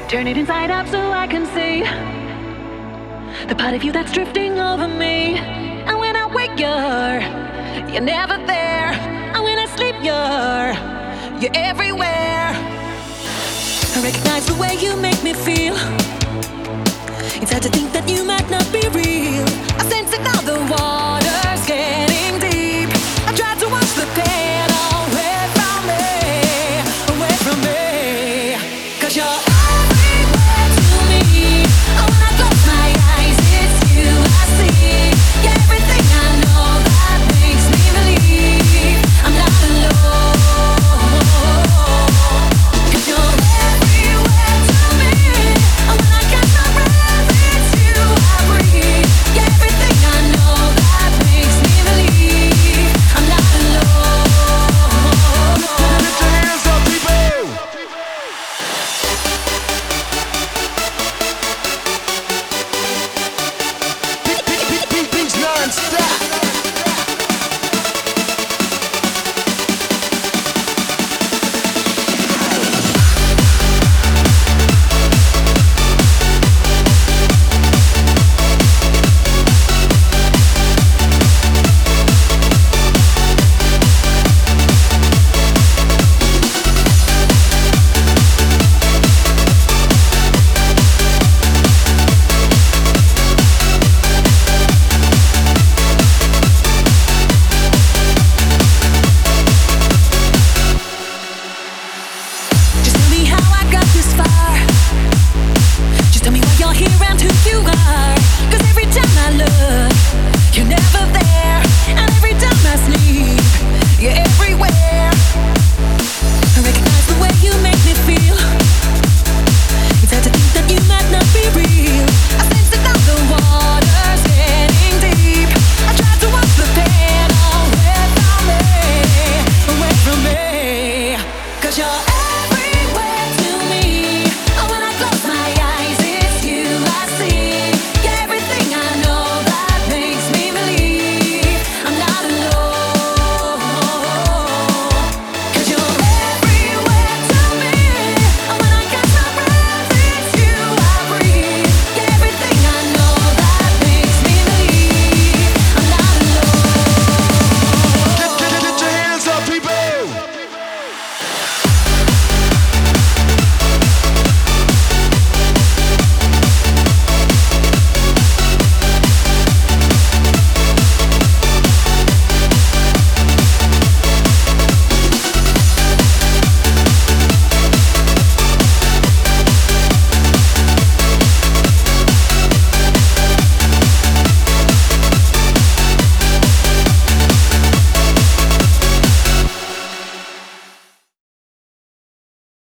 Turn it inside out so I can see the part of you that's drifting over me. And when I wake, you're never there. And when I sleep, you're everywhere. I recognize the way you make me feel. It's hard to think that you might not be real. I sense another wall.